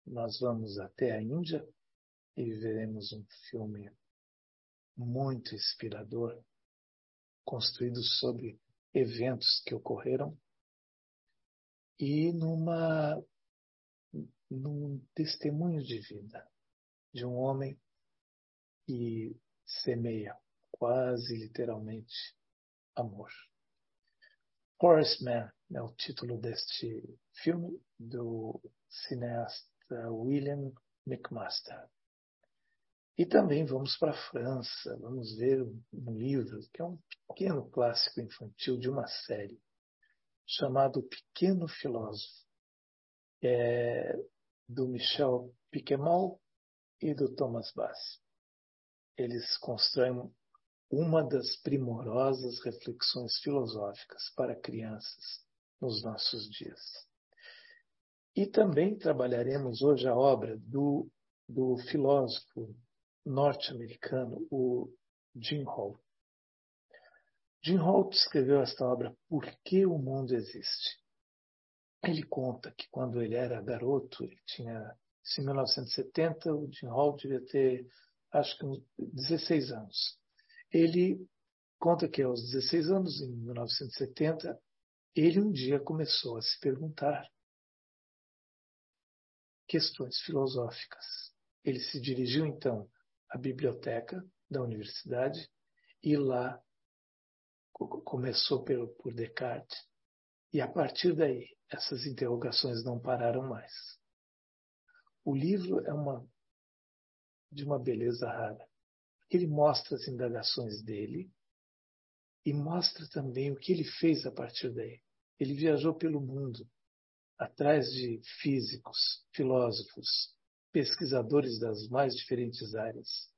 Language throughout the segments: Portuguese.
nós vamos até a Índia e veremos um filme muito inspirador, construído sobre eventos que ocorreram e num testemunho de vida de um homem que semeia quase literalmente amor. Horace Mann é o título deste filme do cineasta William McMaster. E também vamos para a França, vamos ver um livro que é um pequeno clássico infantil de uma série chamado O Pequeno Filósofo, do Michel Piquemol e do Thomas Bass. Eles constroem uma das primorosas reflexões filosóficas para crianças nos nossos dias. E também trabalharemos hoje a obra do filósofo norte-americano, o Jim Holt. Jim Holt escreveu esta obra Por que o Mundo Existe? Ele conta que quando ele era garoto, ele tinha, em 1970, o Jim Holt devia ter, acho que uns 16 anos. Ele conta que aos 16 anos, em 1970, ele um dia começou a se perguntar questões filosóficas. Ele se dirigiu então à biblioteca da universidade e lá começou por Descartes. E a partir daí, essas interrogações não pararam mais. O livro é de uma beleza rara. Ele mostra as indagações dele e mostra também o que ele fez a partir daí. Ele viajou pelo mundo, atrás de físicos, filósofos, pesquisadores das mais diferentes áreas,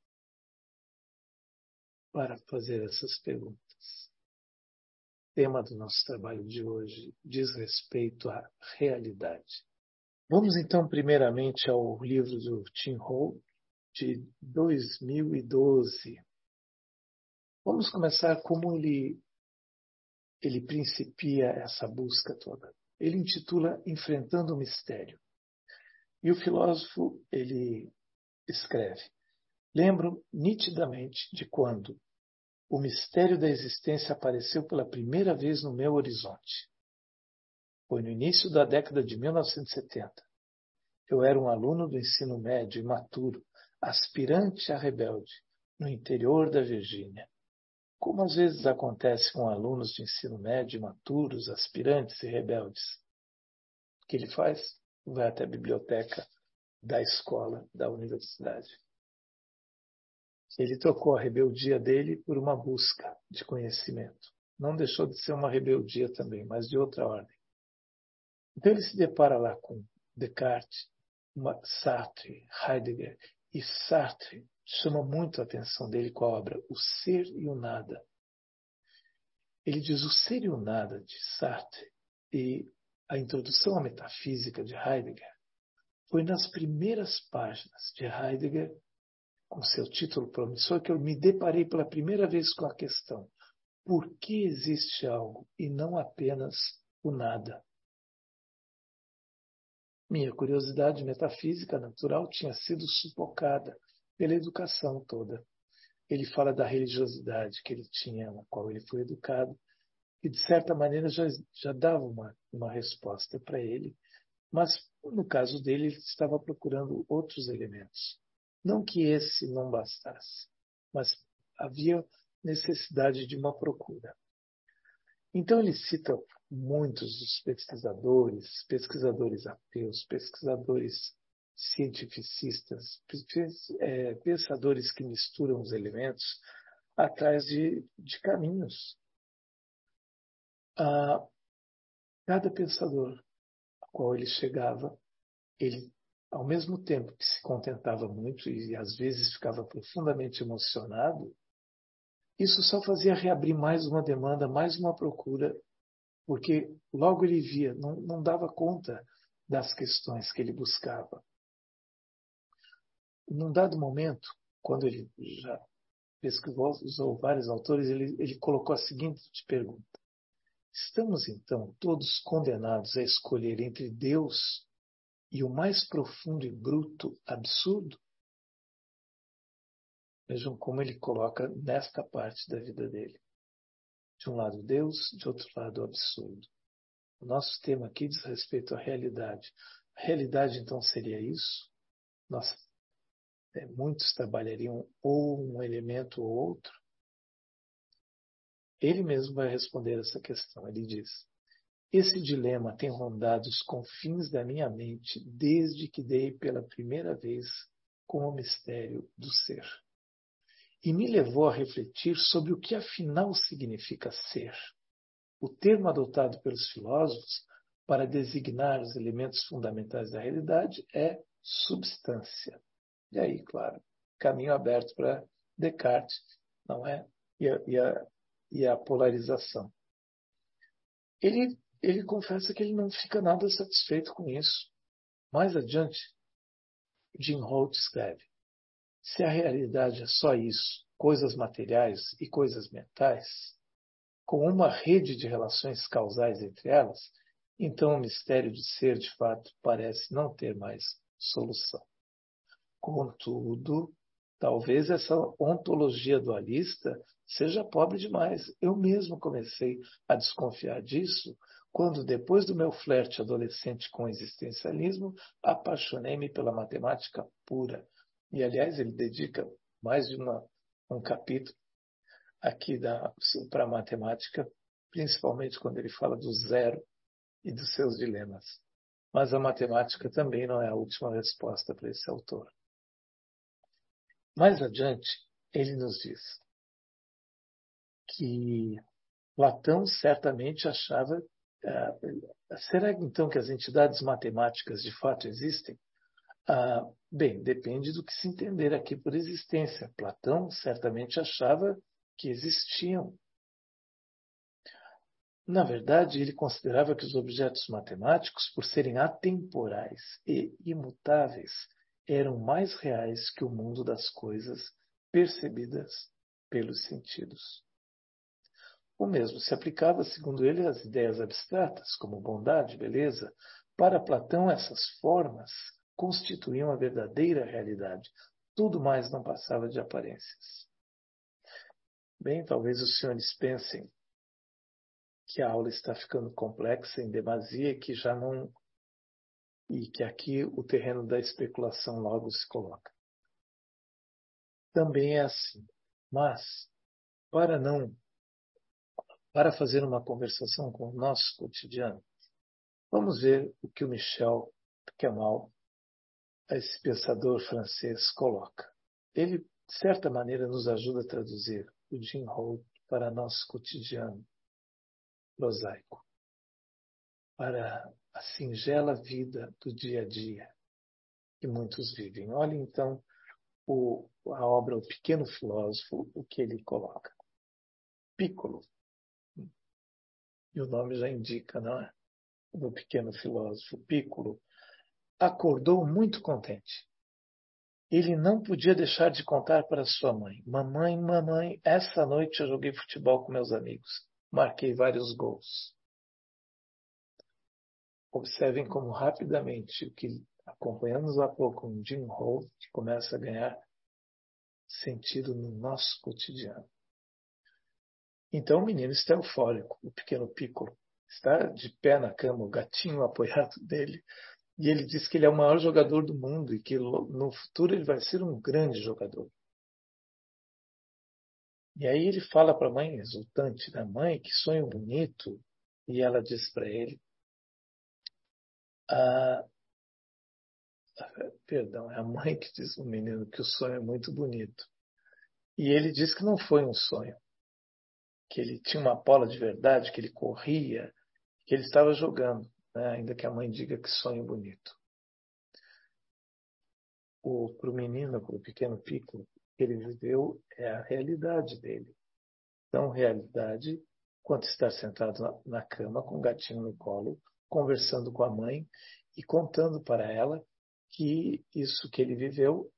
para fazer essas perguntas. O tema do nosso trabalho de hoje diz respeito à realidade. Vamos então primeiramente ao livro do Jim Holt, de 2012. Vamos começar como ele principia essa busca toda. Ele intitula Enfrentando o Mistério. E o filósofo, ele escreve: lembro nitidamente de quando o mistério da existência apareceu pela primeira vez no meu horizonte. Foi no início da década de 1970. Eu era um aluno do ensino médio imaturo, aspirante a rebelde, no interior da Virgínia. Como às vezes acontece com alunos de ensino médio imaturos, aspirantes e rebeldes. O que ele faz? Vai até a biblioteca da escola, da universidade. Ele trocou a rebeldia dele por uma busca de conhecimento. Não deixou de ser uma rebeldia também, mas de outra ordem. Então ele se depara lá com Descartes, Sartre, Heidegger, e Sartre chama muito a atenção dele com a obra O Ser e o Nada. Ele diz o ser e o nada de Sartre e a introdução à metafísica de Heidegger foi nas primeiras páginas de Heidegger, com seu título promissor, que eu me deparei pela primeira vez com a questão: por que existe algo e não apenas o nada? Minha curiosidade metafísica natural tinha sido sufocada pela educação toda. Ele fala da religiosidade que ele tinha, na qual ele foi educado, e de certa maneira já dava uma resposta para ele, mas no caso dele ele estava procurando outros elementos. Não que esse não bastasse, mas havia necessidade de uma procura. Então ele cita muitos dos pesquisadores ateus, pesquisadores cientificistas, pensadores que misturam os elementos atrás de caminhos. Cada pensador ao qual ele chegava, ele, ao mesmo tempo que se contentava muito e às vezes ficava profundamente emocionado, isso só fazia reabrir mais uma demanda, mais uma procura, porque logo ele via, não dava conta das questões que ele buscava. Num dado momento, quando ele já pesquisou, usou vários autores, ele colocou a seguinte pergunta: estamos, então, todos condenados a escolher entre Deus e o mais profundo e bruto absurdo. Vejam como ele coloca nesta parte da vida dele. De um lado Deus, de outro lado o absurdo. O nosso tema aqui diz respeito à realidade. A realidade então seria isso? Muitos trabalhariam ou um elemento ou outro. Ele mesmo vai responder essa questão. Ele diz: esse dilema tem rondado os confins da minha mente desde que dei pela primeira vez com o mistério do ser. E me levou a refletir sobre o que afinal significa ser. O termo adotado pelos filósofos para designar os elementos fundamentais da realidade é substância. E aí, claro, caminho aberto para Descartes, não é? E a polarização. Ele confessa que ele não fica nada satisfeito com isso. Mais adiante, Jim Holt escreve: se a realidade é só isso, coisas materiais e coisas mentais, com uma rede de relações causais entre elas, então o mistério de ser, de fato, parece não ter mais solução. Contudo, talvez essa ontologia dualista seja pobre demais. Eu mesmo comecei a desconfiar disso quando, depois do meu flerte adolescente com o existencialismo, apaixonei-me pela matemática pura. E, aliás, ele dedica mais de um capítulo aqui para a matemática, principalmente quando ele fala do zero e dos seus dilemas. Mas a matemática também não é a última resposta para esse autor. Mais adiante, ele nos diz que Platão certamente achava. Será então que as entidades matemáticas de fato existem? Bem, depende do que se entender aqui por existência. Platão certamente achava que existiam. Na verdade, ele considerava que os objetos matemáticos, por serem atemporais e imutáveis, eram mais reais que o mundo das coisas percebidas pelos sentidos. O mesmo se aplicava, segundo ele, às ideias abstratas, como bondade, beleza. Para Platão, essas formas constituíam a verdadeira realidade. Tudo mais não passava de aparências. Bem, talvez os senhores pensem que a aula está ficando complexa em demasia e que aqui o terreno da especulação logo se coloca. Também é assim, mas para fazer uma conversação com o nosso cotidiano, vamos ver o que o Michel Quemal, esse pensador francês, coloca. Ele, de certa maneira, nos ajuda a traduzir o Jim Holt para nosso cotidiano prosaico, para a singela vida do dia a dia que muitos vivem. Olha então a obra O Pequeno Filósofo, o que ele coloca. Piccolo, e o nome já indica, não é? Do pequeno filósofo, Piccolo, acordou muito contente. Ele não podia deixar de contar para sua mãe: mamãe, mamãe, essa noite eu joguei futebol com meus amigos. Marquei vários gols. Observem como rapidamente o que acompanhamos há pouco em Jim Holt começa a ganhar sentido no nosso cotidiano. Então o menino está eufórico, o pequeno Piccolo. Está de pé na cama, o gatinho apoiado dele, e ele diz que ele é o maior jogador do mundo e que no futuro ele vai ser um grande jogador. E aí ele fala para a mãe, exultante da mãe, que sonho bonito, e ela diz para ele, perdão, é a mãe que diz ao menino que o sonho é muito bonito. E ele diz que não foi um sonho, que ele tinha uma bola de verdade, que ele corria, que ele estava jogando, né? Ainda que a mãe diga que sonho bonito. Para o menino, para o pequeno Piccolo, que ele viveu é a realidade dele. Então, realidade, quando está sentado na cama com o gatinho no colo, conversando com a mãe e contando para ela que isso que ele viveu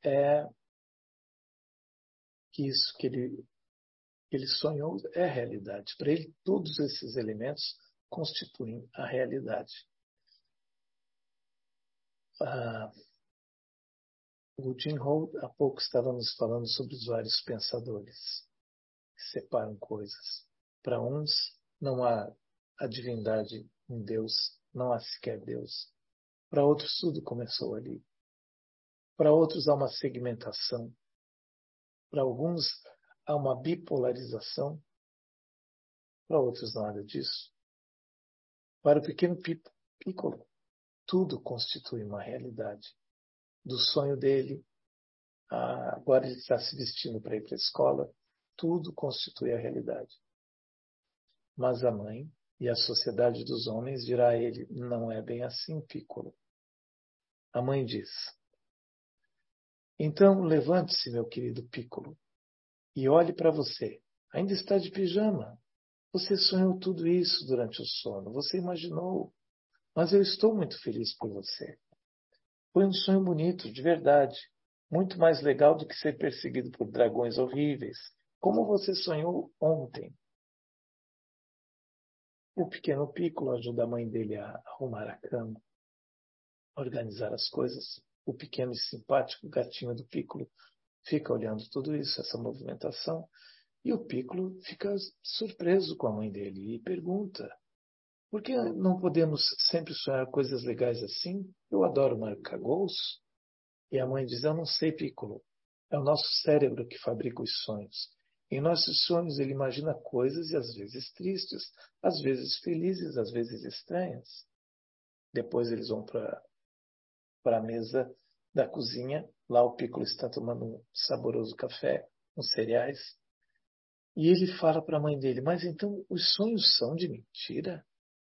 que isso que ele sonhou é realidade. Para ele, todos esses elementos constituem a realidade. O Jim Holt há pouco estava nos falando sobre os vários pensadores que separam coisas. Para uns não há a divindade em Deus, não há sequer Deus. Para outros tudo começou ali. Para outros há uma segmentação. Para alguns há uma bipolarização. Para outros nada disso. Para o pequeno Piccolo, tudo constitui uma realidade. Do sonho dele, agora ele está se vestindo para ir para a escola, tudo constitui a realidade. Mas a mãe e a sociedade dos homens dirá a ele, não é bem assim, Piccolo. A mãe diz, então levante-se, meu querido Piccolo, e olhe para você. Ainda está de pijama. Você sonhou tudo isso durante o sono, você imaginou. Mas eu estou muito feliz por você. Foi um sonho bonito, de verdade. Muito mais legal do que ser perseguido por dragões horríveis, como você sonhou ontem. O pequeno Piccolo ajuda a mãe dele a arrumar a cama, a organizar as coisas. O pequeno e simpático gatinho do Piccolo fica olhando tudo isso, essa movimentação, e o Piccolo fica surpreso com a mãe dele e pergunta: por que não podemos sempre sonhar coisas legais assim? Eu adoro marcar gols. E a mãe diz, eu não sei, Piccolo. É o nosso cérebro que fabrica os sonhos. Em nossos sonhos ele imagina coisas e às vezes tristes, às vezes felizes, às vezes estranhas. Depois eles vão para a mesa da cozinha. Lá o Piccolo está tomando um saboroso café, uns cereais. E ele fala para a mãe dele, mas então os sonhos são de mentira?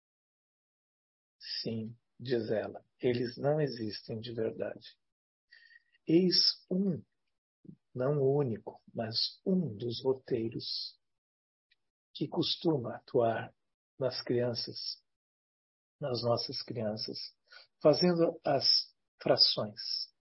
Sim, diz ela, eles não existem de verdade. Eis não o único, mas um dos roteiros que costuma atuar nas crianças, nas nossas crianças, fazendo as frações,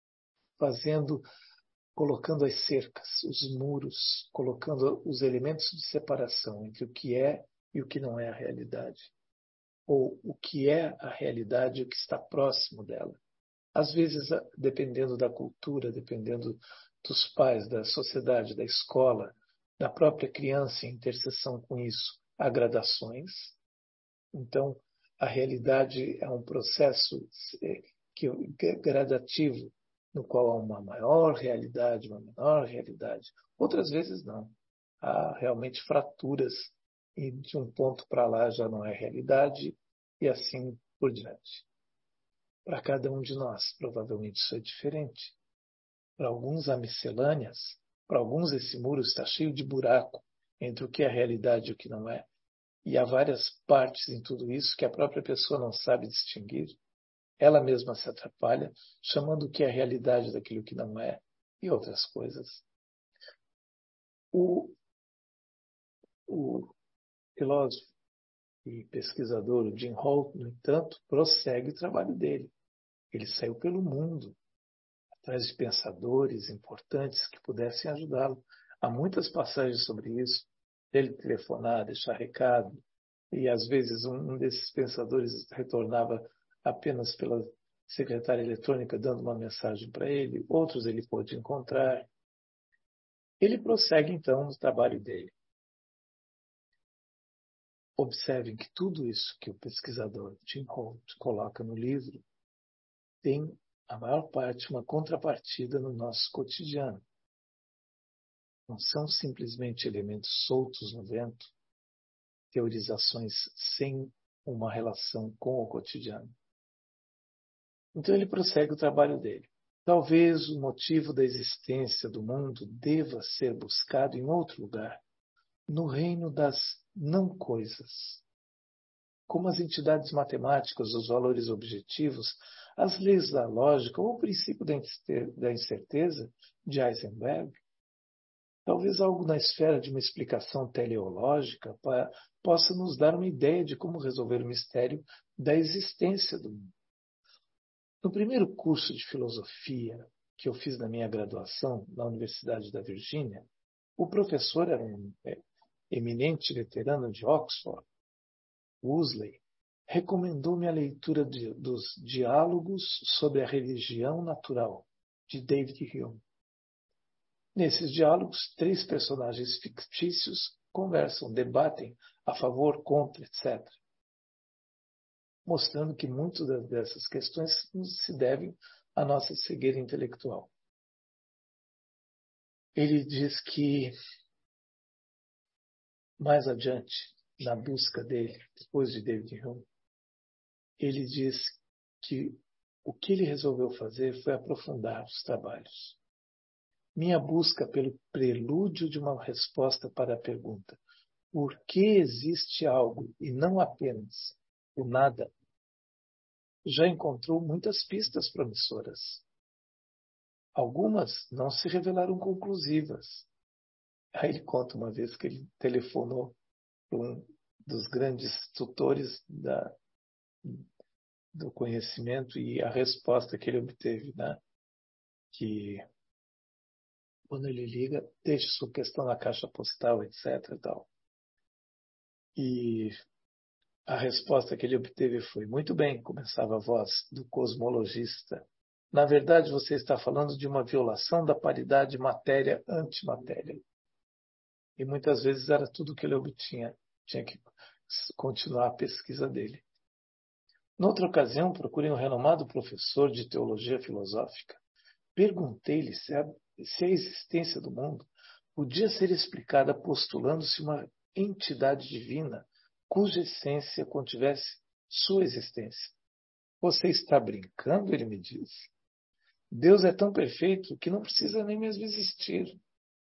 colocando as cercas, os muros, colocando os elementos de separação entre o que é e o que não é a realidade, ou o que é a realidade e o que está próximo dela. Às vezes, dependendo da cultura, dependendo dos pais, da sociedade, da escola, da própria criança em interseção com isso, há gradações. Então, a realidade é um processo gradativo, no qual há uma maior realidade, uma menor realidade. Outras vezes não. Há realmente fraturas e de um ponto para lá já não é realidade e assim por diante. Para cada um de nós, provavelmente isso é diferente. Para alguns há miscelâneas, para alguns esse muro está cheio de buraco entre o que é realidade e o que não é. E há várias partes em tudo isso que a própria pessoa não sabe distinguir. Ela mesma se atrapalha, chamando o que é realidade daquilo que não é, e outras coisas. O filósofo e pesquisador Jim Holt, no entanto, prossegue o trabalho dele. Ele saiu pelo mundo, atrás de pensadores importantes que pudessem ajudá-lo. Há muitas passagens sobre isso, dele telefonar, deixar recado, e às vezes um desses pensadores retornava apenas pela secretária eletrônica dando uma mensagem para ele, outros ele pôde encontrar. Ele prossegue então no trabalho dele. Observem que tudo isso que o pesquisador Jim Holt coloca no livro tem, a maior parte, uma contrapartida no nosso cotidiano. Não são simplesmente elementos soltos no vento, teorizações sem uma relação com o cotidiano. Então ele prossegue o trabalho dele. Talvez o motivo da existência do mundo deva ser buscado em outro lugar, no reino das não-coisas. Como as entidades matemáticas, os valores objetivos, as leis da lógica ou o princípio da incerteza de Heisenberg, talvez algo na esfera de uma explicação teleológica possa nos dar uma ideia de como resolver o mistério da existência do mundo. No primeiro curso de filosofia que eu fiz na minha graduação na Universidade da Virgínia, o professor era um eminente veterano de Oxford, Wolseley, recomendou-me a leitura dos Diálogos sobre a Religião Natural, de David Hume. Nesses diálogos, 3 personagens fictícios conversam, debatem a favor, contra, etc., mostrando que muitas dessas questões se devem à nossa cegueira intelectual. Ele diz que, mais adiante, na busca dele, depois de David Hume, ele diz que o que ele resolveu fazer foi aprofundar os trabalhos. Minha busca pelo prelúdio de uma resposta para a pergunta: por que existe algo e não apenas o nada, já encontrou muitas pistas promissoras. Algumas não se revelaram conclusivas. Aí ele conta uma vez que ele telefonou para um dos grandes tutores do conhecimento e a resposta que ele obteve, né? Que quando ele liga, deixe sua questão na caixa postal, etc. E tal. E a resposta que ele obteve foi: muito bem, começava a voz do cosmologista. Na verdade, você está falando de uma violação da paridade matéria-antimatéria. E muitas vezes era tudo que ele obtinha. Tinha que continuar a pesquisa dele. Noutra ocasião, procurei um renomado professor de teologia filosófica. Perguntei-lhe se a existência do mundo podia ser explicada postulando-se uma entidade divina cuja essência contivesse sua existência. Você está brincando? Ele me disse. Deus é tão perfeito que não precisa nem mesmo existir.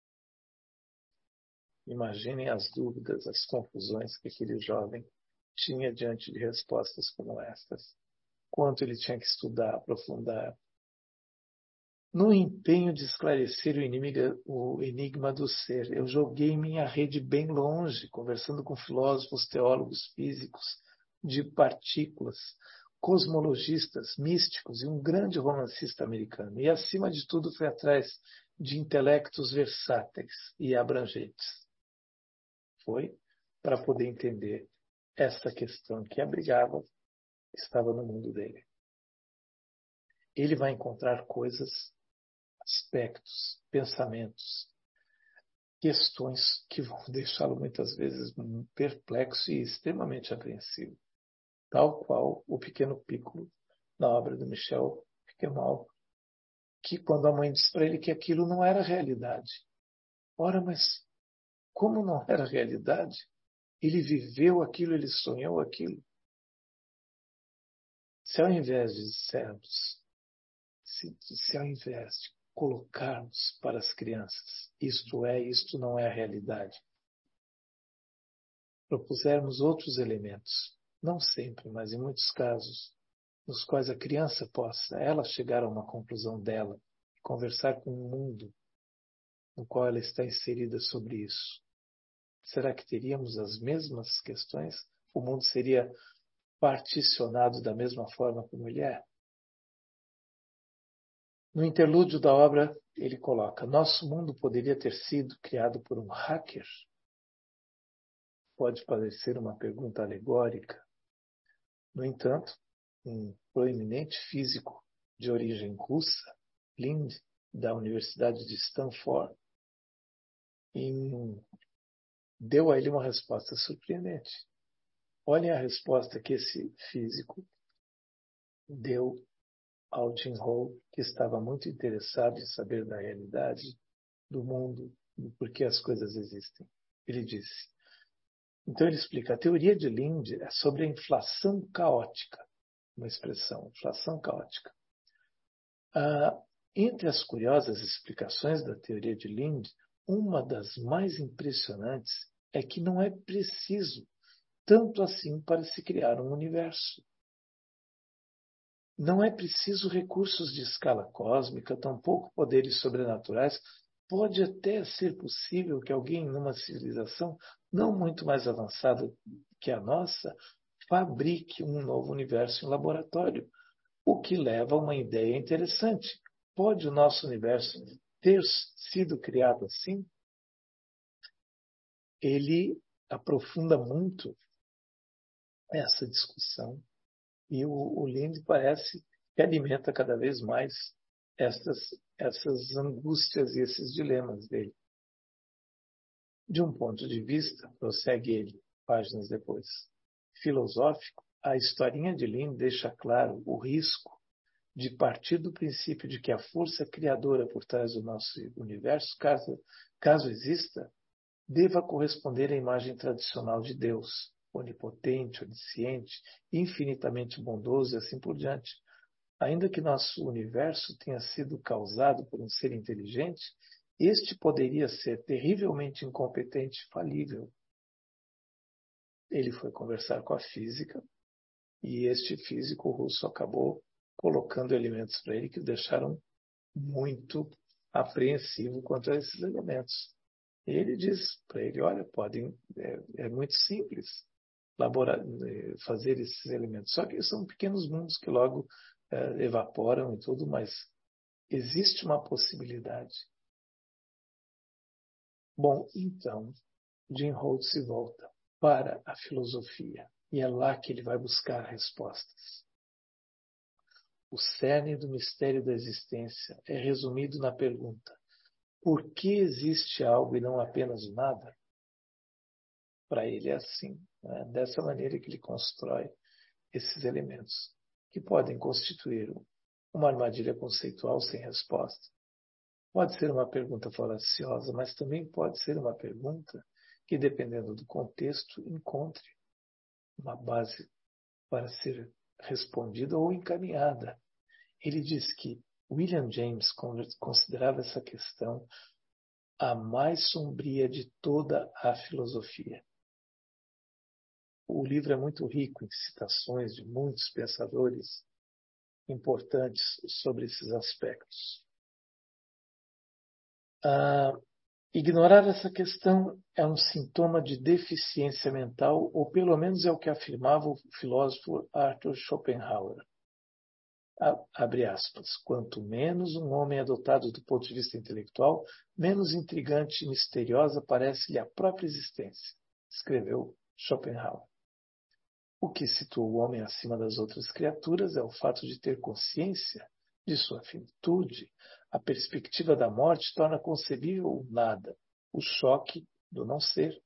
Imaginem as dúvidas, as confusões que aquele jovem tinha diante de respostas como estas. Quanto ele tinha que estudar, aprofundar. No empenho de esclarecer o enigma do ser, eu joguei minha rede bem longe, conversando com filósofos, teólogos, físicos, de partículas, cosmologistas, místicos e um grande romancista americano. E, acima de tudo, fui atrás de intelectos versáteis e abrangentes. Foi para poder entender esta questão que abrigava, estava no mundo dele. Ele vai encontrar coisas, aspectos, pensamentos, questões que vão deixá-lo muitas vezes perplexo e extremamente apreensivo. Tal qual o pequeno Piccolo, na obra do Michel Piquemal, que quando a mãe disse para ele que aquilo não era realidade. Ora, mas como não era realidade? Ele viveu aquilo, ele sonhou aquilo. Se ao invés de dissermos, se ao invés de colocarmos para as crianças, isto não é a realidade, propusermos outros elementos, não sempre, mas em muitos casos, nos quais a criança possa ela chegar a uma conclusão dela, conversar com o mundo no qual ela está inserida sobre isso. Será que teríamos as mesmas questões? O mundo seria particionado da mesma forma como ele é? No interlúdio da obra, ele coloca: nosso mundo poderia ter sido criado por um hacker? Pode parecer uma pergunta alegórica. No entanto, um proeminente físico de origem russa, Lind, da Universidade de Stanford, deu a ele uma resposta surpreendente. Olhem a resposta que esse físico deu ao Jim Hall, que estava muito interessado em saber da realidade do mundo e por que as coisas existem. Ele disse. Então ele explica, a teoria de Lind é sobre a inflação caótica, uma expressão, inflação caótica. Entre as curiosas explicações da teoria de Lind, uma das mais impressionantes é que não é preciso tanto assim para se criar um universo. Não é preciso recursos de escala cósmica, tampouco poderes sobrenaturais. Pode até ser possível que alguém numa civilização não muito mais avançada que a nossa fabrique um novo universo em laboratório, o que leva a uma ideia interessante. Pode o nosso universo ter sido criado assim? Ele aprofunda muito essa discussão e o Linde parece que alimenta cada vez mais essas angústias e esses dilemas dele. De um ponto de vista, prossegue ele, páginas depois, filosófico, a historinha de Linde deixa claro o risco de partir do princípio de que a força criadora por trás do nosso universo, caso exista, deva corresponder à imagem tradicional de Deus, onipotente, onisciente, infinitamente bondoso e assim por diante. Ainda que nosso universo tenha sido causado por um ser inteligente, este poderia ser terrivelmente incompetente e falível. Ele foi conversar com a física e este físico russo acabou colocando elementos para ele que o deixaram muito apreensivo quanto a esses elementos. E ele diz para ele, olha, é muito simples fazer esses elementos. Só que são pequenos mundos que logo evaporam e tudo, mas existe uma possibilidade. Bom, então, Jim Holtz se volta para a filosofia e é lá que ele vai buscar respostas. O cerne do mistério da existência é resumido na pergunta: por que existe algo e não apenas o nada? Para ele é assim, né? Dessa maneira que ele constrói esses elementos, que podem constituir uma armadilha conceitual sem resposta. Pode ser uma pergunta falaciosa, mas também pode ser uma pergunta que, dependendo do contexto, encontre uma base para ser respondida ou encaminhada. Ele diz que William James considerava essa questão a mais sombria de toda a filosofia. O livro é muito rico em citações de muitos pensadores importantes sobre esses aspectos. Ignorar essa questão é um sintoma de deficiência mental, ou pelo menos é o que afirmava o filósofo Arthur Schopenhauer. Abre aspas. Quanto menos um homem é dotado do ponto de vista intelectual, menos intrigante e misteriosa parece-lhe a própria existência, escreveu Schopenhauer. O que situa o homem acima das outras criaturas é o fato de ter consciência de sua finitude. A perspectiva da morte torna concebível o nada, o choque do não ser.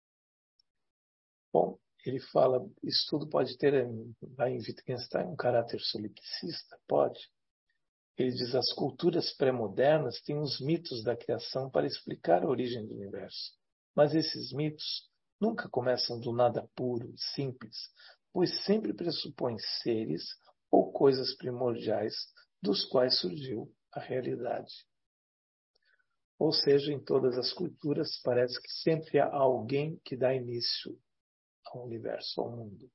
Bom, ele fala, isso tudo pode ter, lá em Wittgenstein, um caráter solipsista? Pode. Ele diz, as culturas pré-modernas têm os mitos da criação para explicar a origem do universo. Mas esses mitos nunca começam do nada puro, simples, pois sempre pressupõem seres ou coisas primordiais dos quais surgiu a realidade. Ou seja, em todas as culturas parece que sempre há alguém que dá início ao universo, ao mundo.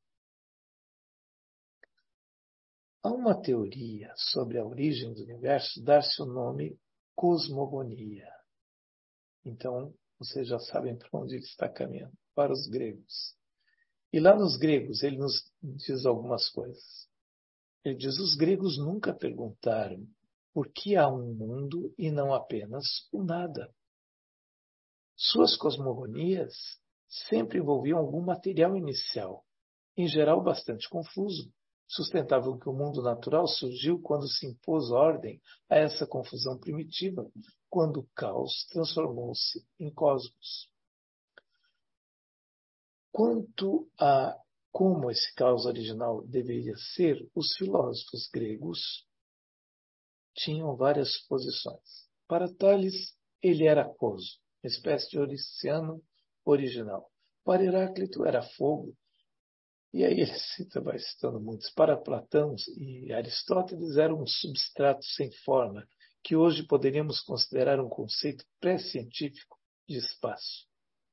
Há uma teoria sobre a origem do universo dar-se o nome cosmogonia. Então, vocês já sabem para onde ele está caminhando, para os gregos. E lá nos gregos, ele nos diz algumas coisas. Ele diz, os gregos nunca perguntaram por que há um mundo e não apenas o nada. Suas cosmogonias sempre envolviam algum material inicial, em geral bastante confuso. Sustentavam que o mundo natural surgiu quando se impôs ordem a essa confusão primitiva, quando o caos transformou-se em cosmos. Quanto a como esse caos original deveria ser, os filósofos gregos tinham várias posições. Para Tales, ele era Coso, uma espécie de oceano original. Para Heráclito, era fogo. E aí ele vai citando muitos. Para Platão e Aristóteles, era um substrato sem forma, que hoje poderíamos considerar um conceito pré-científico de espaço.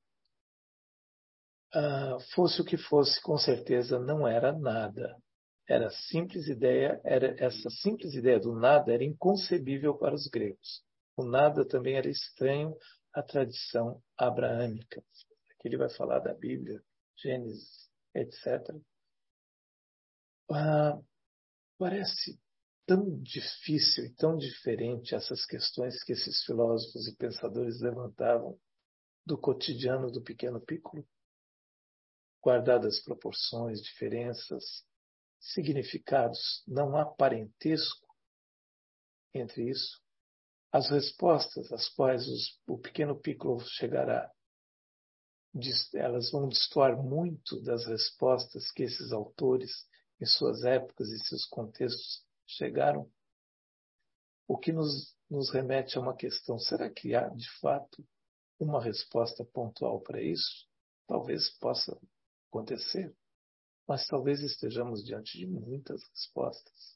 Fosse o que fosse, com certeza não era nada. Essa simples ideia do nada era inconcebível para os gregos. O nada também era estranho à tradição abraâmica. Aqui ele vai falar da Bíblia, Gênesis, etc. Parece tão difícil e tão diferente essas questões que esses filósofos e pensadores levantavam do cotidiano do pequeno Piccolo. guardadas proporções, diferenças, significados, não há parentesco entre isso. As respostas às quais o pequeno Piccolo chegará, elas vão destoar muito das respostas que esses autores, em suas épocas e seus contextos, chegaram. O que nos remete a uma questão: será que há, de fato, uma resposta pontual para isso? Talvez possa acontecer, mas talvez estejamos diante de muitas respostas.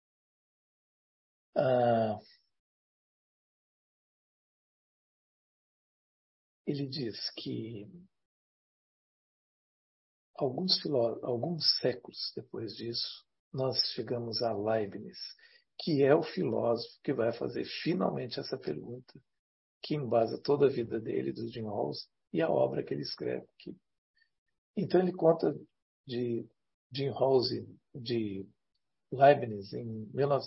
Ele diz que alguns séculos depois disso, nós chegamos a Leibniz, que é o filósofo que vai fazer finalmente essa pergunta, que embasa toda a vida dele, do Jim Rawls, e a obra que ele escreve aqui. Então ele conta de Jim Rawls, de Leibniz, em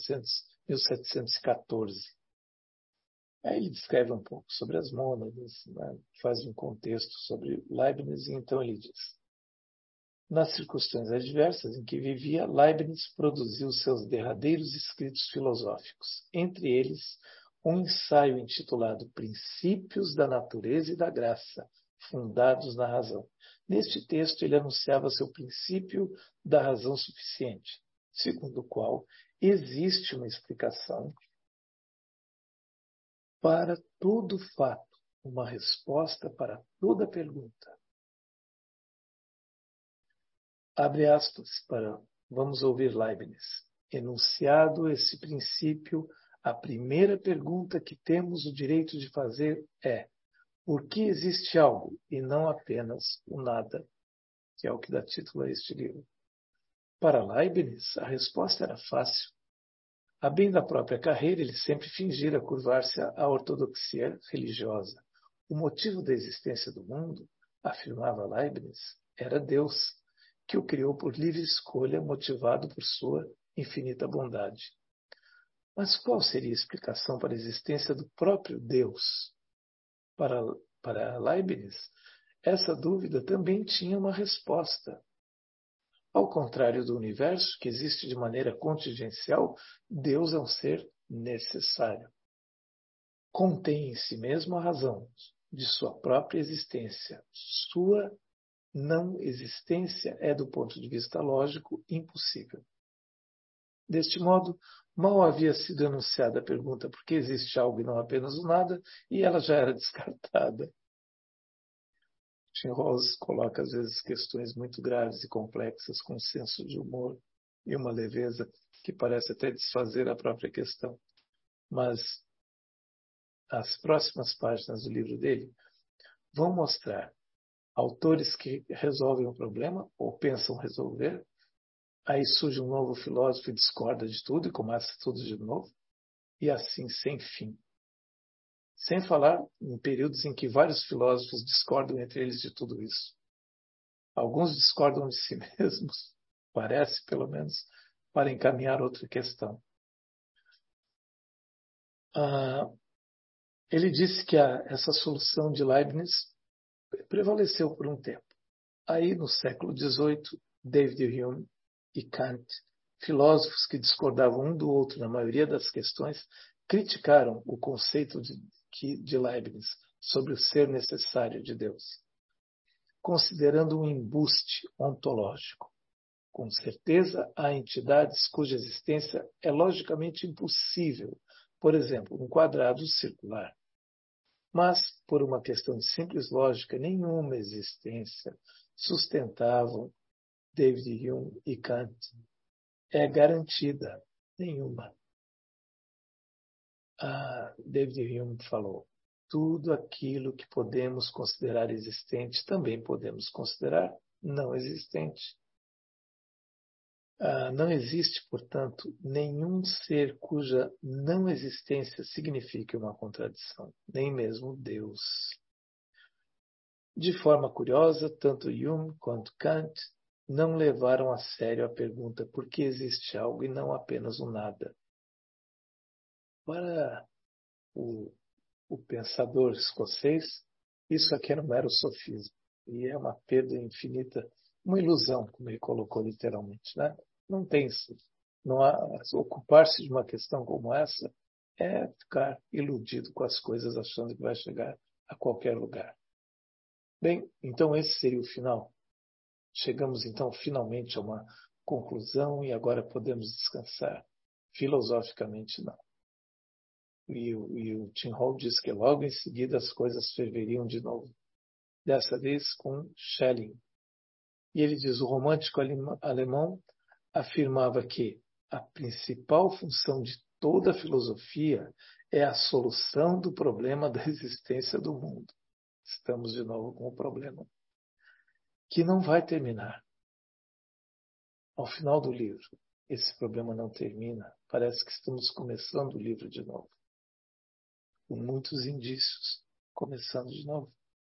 1714. Aí ele descreve um pouco sobre as mônadas, né? Faz um contexto sobre Leibniz, e então ele diz: nas circunstâncias adversas em que vivia, Leibniz produziu seus derradeiros escritos filosóficos, entre eles um ensaio intitulado Princípios da Natureza e da Graça, fundados na razão. Neste texto, ele anunciava seu princípio da razão suficiente, segundo o qual existe uma explicação para todo fato, uma resposta para toda pergunta. Abre aspas vamos ouvir Leibniz. Enunciado esse princípio, a primeira pergunta que temos o direito de fazer é: por que existe algo e não apenas o nada? Que é o que dá título a este livro. Para Leibniz, a resposta era fácil. A bem da própria carreira, ele sempre fingira curvar-se à ortodoxia religiosa. O motivo da existência do mundo, afirmava Leibniz, era Deus, que o criou por livre escolha, motivado por sua infinita bondade. Mas qual seria a explicação para a existência do próprio Deus? Para Leibniz, essa dúvida também tinha uma resposta. Ao contrário do universo, que existe de maneira contingencial, Deus é um ser necessário. Contém em si mesmo a razão de sua própria existência. Sua não existência é, do ponto de vista lógico, impossível. Deste modo, mal havia sido enunciada a pergunta por que existe algo e não apenas o nada, e ela já era descartada. Tim Rawls coloca, às vezes, questões muito graves e complexas com um senso de humor e uma leveza que parece até desfazer a própria questão. Mas as próximas páginas do livro dele vão mostrar autores que resolvem um problema ou pensam resolver. Aí surge um novo filósofo e discorda de tudo e começa tudo de novo. E assim, sem fim. Sem falar em períodos em que vários filósofos discordam entre eles de tudo isso. Alguns discordam de si mesmos, parece pelo menos, para encaminhar outra questão. Ele disse que essa solução de Leibniz prevaleceu por um tempo. Aí, no século XVIII, David Hume e Kant, filósofos que discordavam um do outro na maioria das questões, criticaram o conceito de Leibniz sobre o ser necessário de Deus, considerando um embuste ontológico. Com certeza, há entidades cuja existência é logicamente impossível, por exemplo, um quadrado circular. Mas, por uma questão de simples lógica, nenhuma existência sustentavam David Hume e Kant é garantida, nenhuma. David Hume falou: tudo aquilo que podemos considerar existente também podemos considerar não existente. Não existe, portanto, nenhum ser cuja não existência signifique uma contradição, nem mesmo Deus. De forma curiosa, tanto Hume quanto Kant não levaram a sério a pergunta por que existe algo e não apenas o nada. Para o pensador escocês, isso aqui era um mero sofisma, e é uma perda infinita uma ilusão, como ele colocou literalmente, né? Não tem isso. Não há, ocupar-se de uma questão como essa é ficar iludido com as coisas, achando que vai chegar a qualquer lugar. Bem, então esse seria o final. Chegamos então finalmente a uma conclusão e agora podemos descansar. Filosoficamente não. E o Tim Hall diz que logo em seguida as coisas ferveriam de novo. Dessa vez com Schelling. E ele diz, o romântico alemão afirmava que a principal função de toda a filosofia é a solução do problema da existência do mundo. Estamos de novo com o problema, que não vai terminar. Ao final do livro, esse problema não termina. Parece que estamos começando o livro de novo. Com muitos indícios, começando de novo.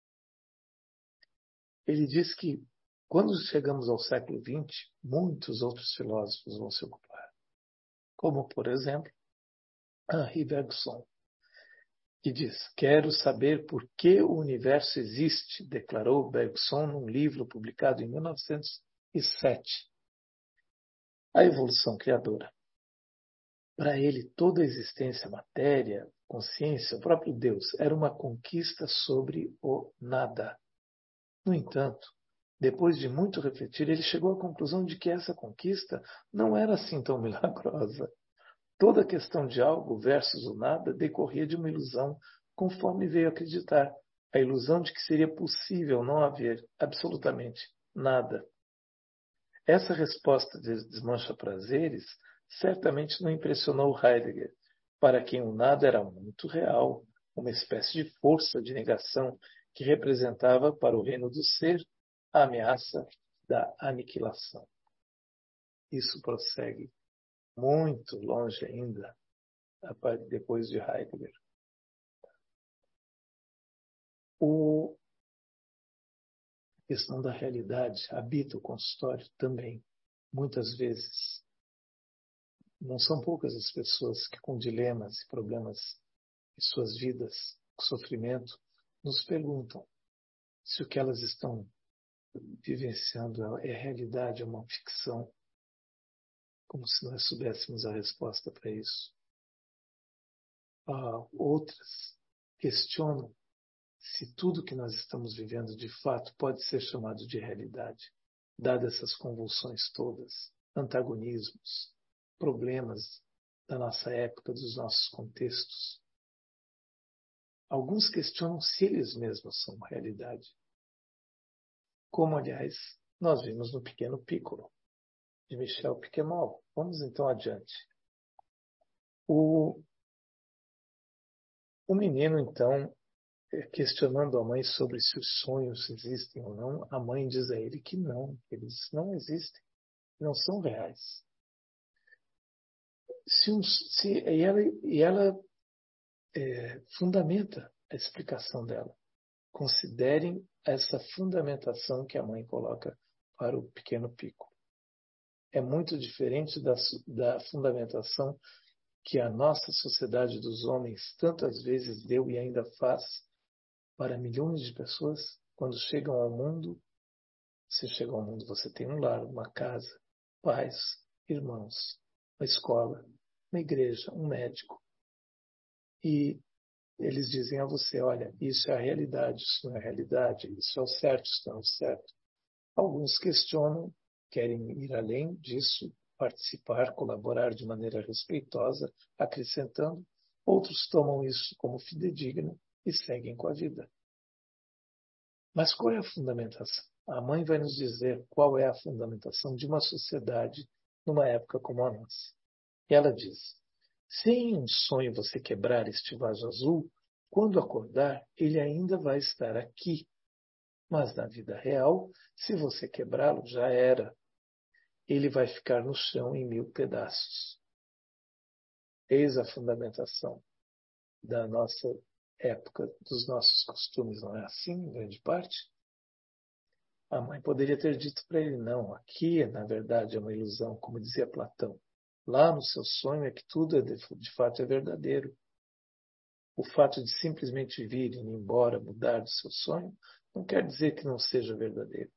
Ele diz que, quando chegamos ao século XX, muitos outros filósofos vão se ocupar. Como, por exemplo, Henri Bergson, que diz, quero saber por que o universo existe, declarou Bergson num livro publicado em 1907. A evolução criadora. Para ele, toda a existência, matéria, consciência, o próprio Deus, era uma conquista sobre o nada. No entanto, depois de muito refletir, ele chegou à conclusão de que essa conquista não era assim tão milagrosa. Toda a questão de algo versus o nada decorria de uma ilusão, conforme veio acreditar, a ilusão de que seria possível não haver absolutamente nada. Essa resposta de desmancha-prazeres certamente não impressionou Heidegger, para quem o nada era muito real, uma espécie de força de negação que representava para o reino do ser a ameaça da aniquilação. Isso prossegue muito longe ainda, depois de Heidegger. A questão da realidade habita o consultório também, muitas vezes. Não são poucas as pessoas que, com dilemas e problemas em suas vidas, com sofrimento, nos perguntam se o que elas estão vivenciando é realidade, é uma ficção, como se nós soubéssemos a resposta para isso. Outras questionam se tudo que nós estamos vivendo de fato pode ser chamado de realidade, dadas essas convulsões todas, antagonismos, problemas da nossa época, dos nossos contextos. Alguns questionam se eles mesmos são realidade. Como, aliás, nós vimos no Pequeno Piccolo, de Michel Piquemol. Vamos então adiante. O menino, então, questionando a mãe sobre se os sonhos existem ou não, a mãe diz a ele que não, eles não existem, não são reais. E ela fundamenta a explicação dela. Considerem essa fundamentação que a mãe coloca para o Pequeno Piccolo. É muito diferente da fundamentação que a nossa sociedade dos homens tantas vezes deu e ainda faz para milhões de pessoas. Quando chegam ao mundo, você chega ao mundo, você tem um lar, uma casa, pais, irmãos, uma escola, uma igreja, um médico. E eles dizem a você, olha, isso é a realidade, isso não é a realidade, isso é o certo, isso não é o certo. Alguns questionam, querem ir além disso, participar, colaborar de maneira respeitosa, acrescentando. Outros tomam isso como fidedigno e seguem com a vida. Mas qual é a fundamentação? A mãe vai nos dizer qual é a fundamentação de uma sociedade numa época como a nossa. E ela diz, se em um sonho você quebrar este vaso azul, quando acordar, ele ainda vai estar aqui. Mas na vida real, se você quebrá-lo, já era. Ele vai ficar no chão em 1000 pedaços. Eis a fundamentação da nossa época, dos nossos costumes, não é assim, em grande parte? A mãe poderia ter dito para ele, não, aqui, na verdade, é uma ilusão, como dizia Platão. Lá no seu sonho é que tudo de fato é verdadeiro. O fato de simplesmente vir e ir embora, mudar do seu sonho, não quer dizer que não seja verdadeiro.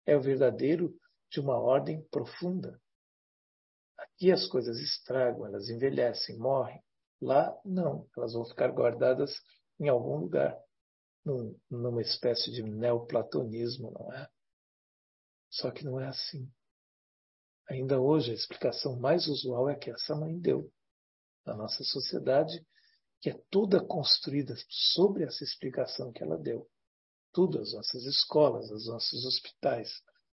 é o verdadeiro de uma ordem profunda. Aqui as coisas estragam, elas envelhecem, morrem. Lá, não. Elas vão ficar guardadas em algum lugar, numa espécie de neoplatonismo, não é? Só que não é assim. Ainda hoje, a explicação mais usual é que essa mãe deu. Na nossa sociedade, que é toda construída sobre essa explicação que ela deu. Tudo, as nossas escolas, os nossos hospitais,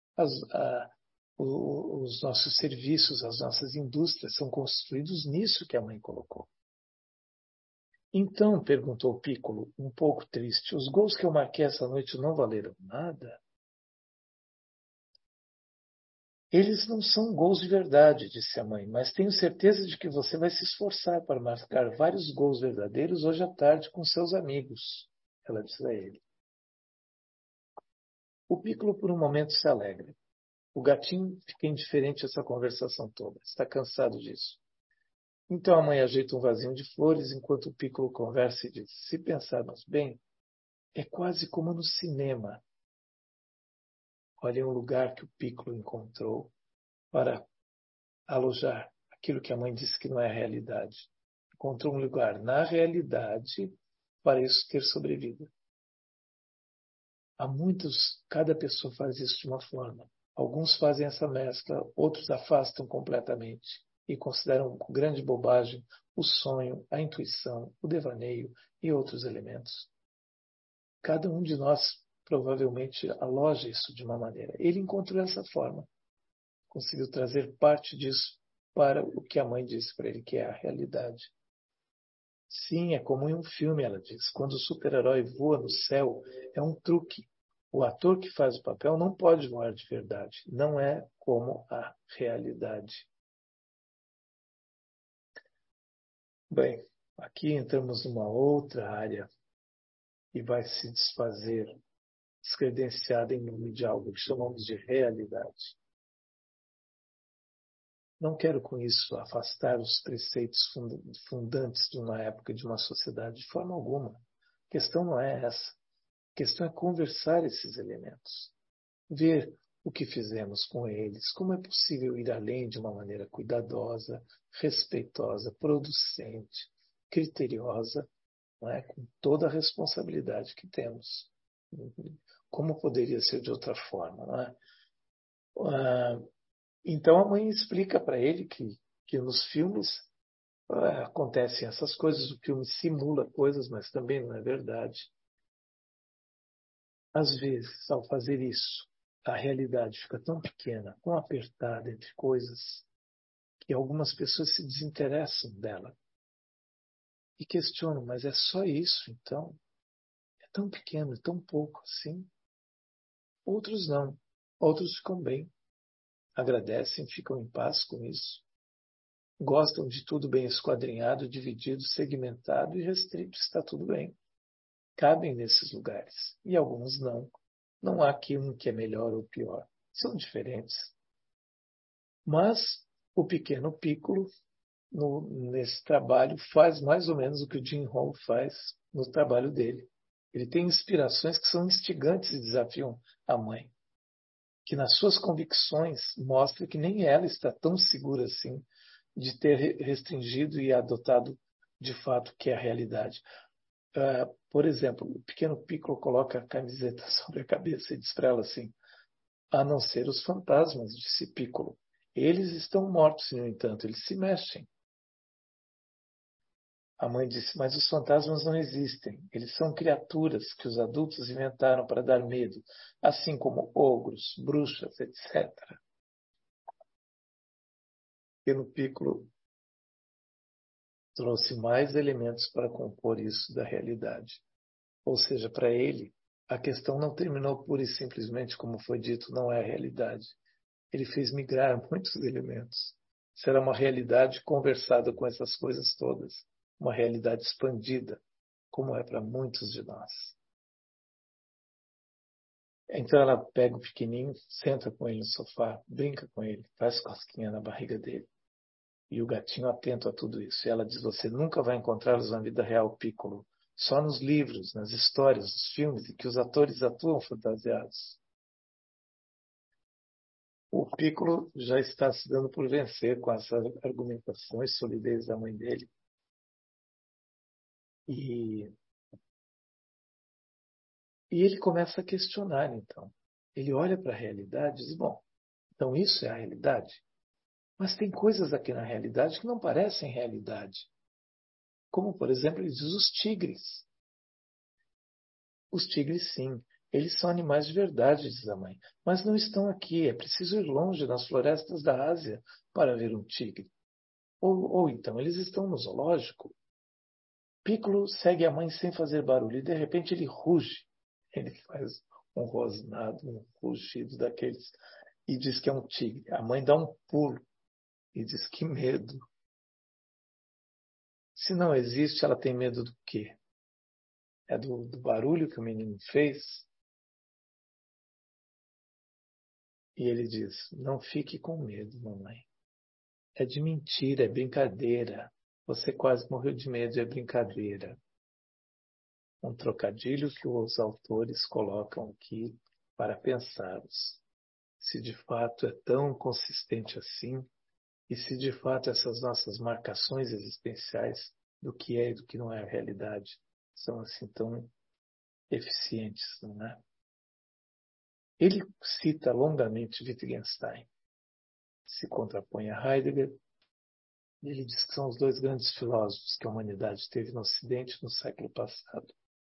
os nossos serviços, as nossas indústrias são construídos nisso que a mãe colocou. Então, perguntou Piccolo, um pouco triste, os gols que eu marquei essa noite não valeram nada? Eles não são gols de verdade, disse a mãe, mas tenho certeza de que você vai se esforçar para marcar vários gols verdadeiros hoje à tarde com seus amigos. Ela disse a ele. O Piccolo por um momento se alegra. O gatinho fica indiferente a essa conversação toda. Está cansado disso. Então a mãe ajeita um vasinho de flores enquanto o Piccolo conversa e diz, se pensarmos bem, é quase como no cinema. Olhem o lugar que o Piccolo encontrou para alojar aquilo que a mãe disse que não é a realidade. Encontrou um lugar na realidade para isso ter sobrevivido. Há muitos, cada pessoa faz isso de uma forma. Alguns fazem essa mescla, outros afastam completamente e consideram grande bobagem o sonho, a intuição, o devaneio e outros elementos. Cada um de nós provavelmente aloja isso de uma maneira. Ele encontrou essa forma. Conseguiu trazer parte disso para o que a mãe disse para ele, que é a realidade. Sim, é como em um filme, ela diz. Quando o super-herói voa no céu, é um truque. O ator que faz o papel não pode voar de verdade. Não é como a realidade. Bem, aqui entramos numa outra área e vai se desfazer, descredenciada em nome de algo que chamamos de realidade. Não quero com isso afastar os preceitos fundantes de uma época, de uma sociedade, de forma alguma. A questão não é essa. A questão é conversar esses elementos. Ver o que fizemos com eles, como é possível ir além de uma maneira cuidadosa, respeitosa, producente, criteriosa, não é? Com toda a responsabilidade que temos. Como poderia ser de outra forma? Não é? Então a mãe explica para ele que nos filmes acontecem essas coisas, o filme simula coisas, mas também não é verdade. Às vezes, ao fazer isso, a realidade fica tão pequena, tão apertada entre coisas, que algumas pessoas se desinteressam dela e questionam, mas é só isso então? É tão pequeno, é tão pouco assim? Outros não. Outros ficam bem, agradecem, ficam em paz com isso. Gostam de tudo bem esquadrinhado, dividido, segmentado e restrito, está tudo bem. Cabem nesses lugares. E alguns não. Não há aqui um que é melhor ou pior. São diferentes. Mas o pequeno Piccolo, nesse trabalho, faz mais ou menos o que o Jim Rohn faz no trabalho dele. Ele tem inspirações que são instigantes e desafiam a mãe. Que nas suas convicções mostra que nem ela está tão segura assim de ter restringido e adotado de fato o que é a realidade. Por exemplo, o pequeno Piccolo coloca a camiseta sobre a cabeça e diz para ela assim, a não ser os fantasmas, disse Piccolo. Eles estão mortos, no entanto, eles se mexem. A mãe disse, mas os fantasmas não existem. Eles são criaturas que os adultos inventaram para dar medo, assim como ogros, bruxas, etc. O pequeno Piccolo trouxe mais elementos para compor isso da realidade. Ou seja, para ele, a questão não terminou pura e simplesmente, como foi dito, não é a realidade. Ele fez migrar muitos elementos. Será uma realidade conversada com essas coisas todas. Uma realidade expandida, como é para muitos de nós. Então ela pega o pequenininho, senta com ele no sofá, brinca com ele, faz cosquinha na barriga dele. E o gatinho atento a tudo isso. E ela diz, você nunca vai encontrá-los na vida real, Piccolo. Só nos livros, nas histórias, nos filmes, em que os atores atuam fantasiados. O Piccolo já está se dando por vencer com essa argumentação e solidez da mãe dele. E ele começa a questionar, então. Ele olha para a realidade e diz, bom, então isso é a realidade? Mas tem coisas aqui na realidade que não parecem realidade. Como, por exemplo, ele diz os tigres. Os tigres, sim, eles são animais de verdade, diz a mãe. Mas não estão aqui. É preciso ir longe, nas florestas da Ásia, para ver um tigre. Ou então, eles estão no zoológico. Piccolo segue a mãe sem fazer barulho e, de repente, ele ruge. Ele faz um rosnado, um rugido daqueles e diz que é um tigre. A mãe dá um pulo e diz que medo. Se não existe, ela tem medo do quê? É do barulho que o menino fez? E ele diz, não fique com medo, mamãe. É de mentira, é brincadeira. Você quase morreu de medo, é brincadeira. Um trocadilho que os autores colocam aqui para pensarmos se de fato é tão consistente assim e se de fato essas nossas marcações existenciais do que é e do que não é a realidade são assim tão eficientes, não é? Ele cita longamente Wittgenstein, se contrapõe a Heidegger. Ele diz que são os dois grandes filósofos que a humanidade teve no Ocidente no século passado.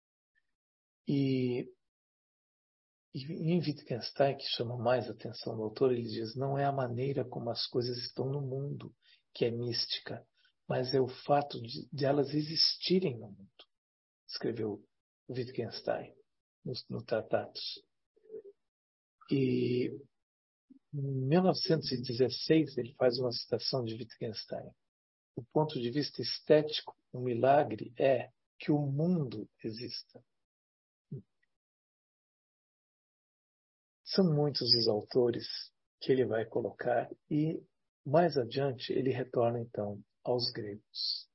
E em Wittgenstein, que chama mais a atenção do autor, ele diz, não é a maneira como as coisas estão no mundo que é mística, mas é o fato de elas existirem no mundo, escreveu Wittgenstein no Tratatus. E em 1916 ele faz uma citação de Wittgenstein. Do ponto de vista estético, o milagre é que o mundo exista. São muitos os autores que ele vai colocar e mais adiante ele retorna então aos gregos.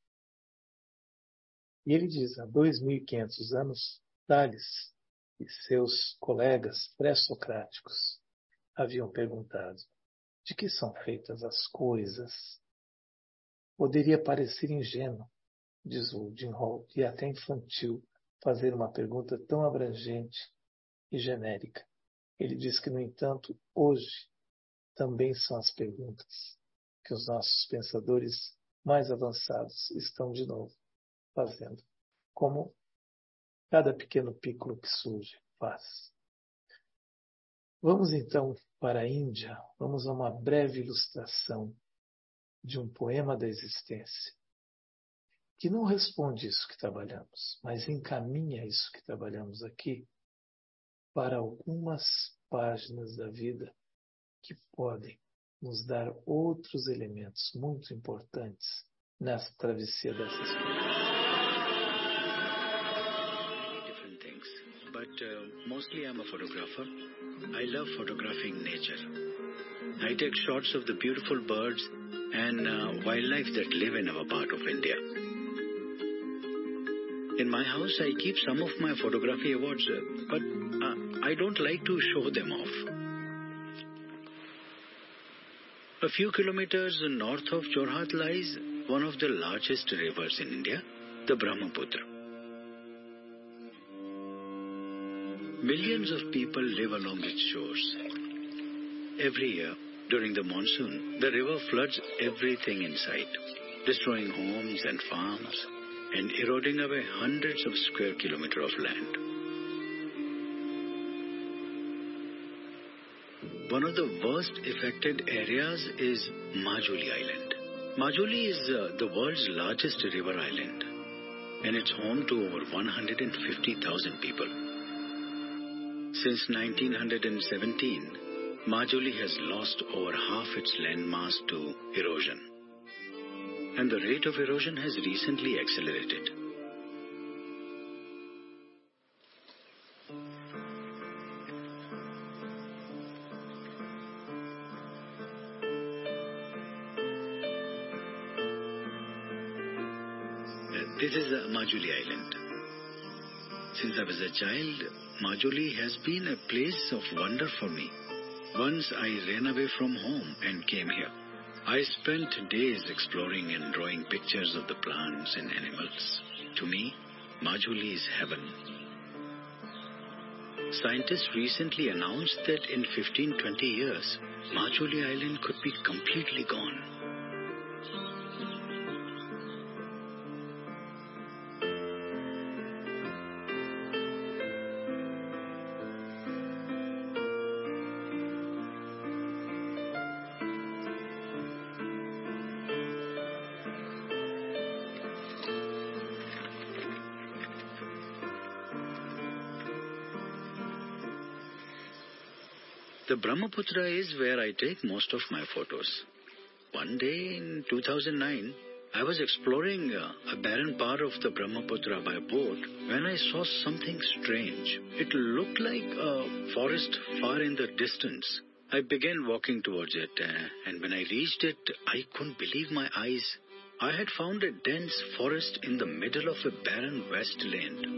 E ele diz, há 2.500 anos, Tales e seus colegas pré-socráticos haviam perguntado, de que são feitas as coisas? Poderia parecer ingênuo, diz o Jim Hall, e até infantil, fazer uma pergunta tão abrangente e genérica. Ele diz que, no entanto, hoje também são as perguntas que os nossos pensadores mais avançados estão de novo fazendo, como cada pequeno Piccolo que surge faz. Vamos então para a Índia, vamos a uma breve ilustração de um poema da existência, que não responde isso que trabalhamos, mas encaminha isso que trabalhamos aqui para algumas páginas da vida que podem nos dar outros elementos muito importantes nessa travessia dessas coisas. Different things, but mostly I'm a photographer. I love photographing nature. I take shots of the beautiful birds and wildlife that live in our part of India. In my house, I keep some of my photography awards, but I don't like to show them off. A few kilometers north of Jorhat lies one of the largest rivers in India, the Brahmaputra. Millions of people live along its shores. Every year, during the monsoon, the river floods everything in sight, destroying homes and farms and eroding away hundreds of square kilometers of land. One of the worst affected areas is Majuli Island. Majuli is the world's largest river island, and it's home to over 150,000 people. Since 1917, Majuli has lost over half its landmass to erosion, and the rate of erosion has recently accelerated. This is Majuli Island. Since I was a child, Majuli has been a place of wonder for me. Once I ran away from home and came here. I spent days exploring and drawing pictures of the plants and animals. To me, Majuli is heaven. Scientists recently announced that in 15-20 years, Majuli Island could be completely gone. The Brahmaputra is where I take most of my photos. One day in 2009, I was exploring a barren part of the Brahmaputra by boat when I saw something strange. It looked like a forest far in the distance. I began walking towards it, and when I reached it, I couldn't believe my eyes. I had found a dense forest in the middle of a barren wasteland.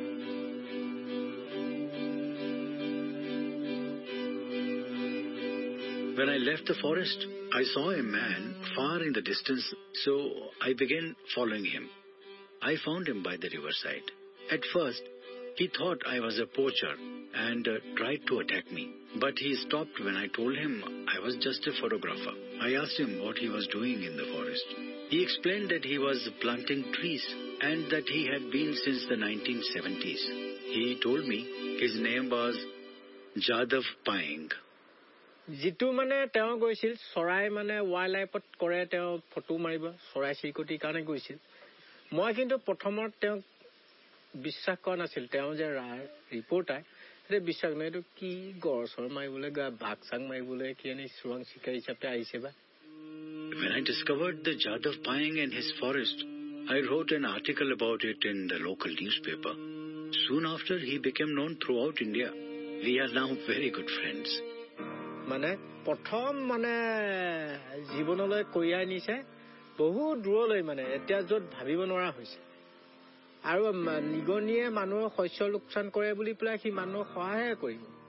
When I left the forest, I saw a man far in the distance, so I began following him. I found him by the riverside. At first, he thought I was a poacher and tried to attack me. But he stopped when I told him I was just a photographer. I asked him what he was doing in the forest. He explained that he was planting trees and that he had been since the 1970s. He told me his name was Jadav Paeng. जितु माने তেওঁ গৈছিল সৰাই মানে ওয়াইল্ড লাইফত কৰে তেওঁ ফটো মাৰিব সৰাই চিকটি কাৰণে গৈছিল মই কিন্তু প্ৰথমত তেওঁ বিশ্বাস কৰা নাছিল তেওঁ যে ৰিপৰ্টাৰ ৰে বিশ্বাস নাই তো কি গৰসৰ মাৰিবলৈ গা ভাগসাং মাৰিবলৈ কি এনে সুৰং শিকাই হিচাপে আইছে বা When I discovered the Jadav Paeng and his forest, I wrote an article about it in the local newspaper. Soon after, he became known throughout India. We are now very good friends. মানে প্ৰথম মানে জীৱনলৈ কইয়াই নিছে বহু দূৰলৈ মানে এতিয়া যত ভাবিব নোৱাৰা হৈছে আৰু নিগনিয়ে মানুহৰ শস্য লোকচান কৰে বুলি প্লাই সি মানুহক সহায় কৰিব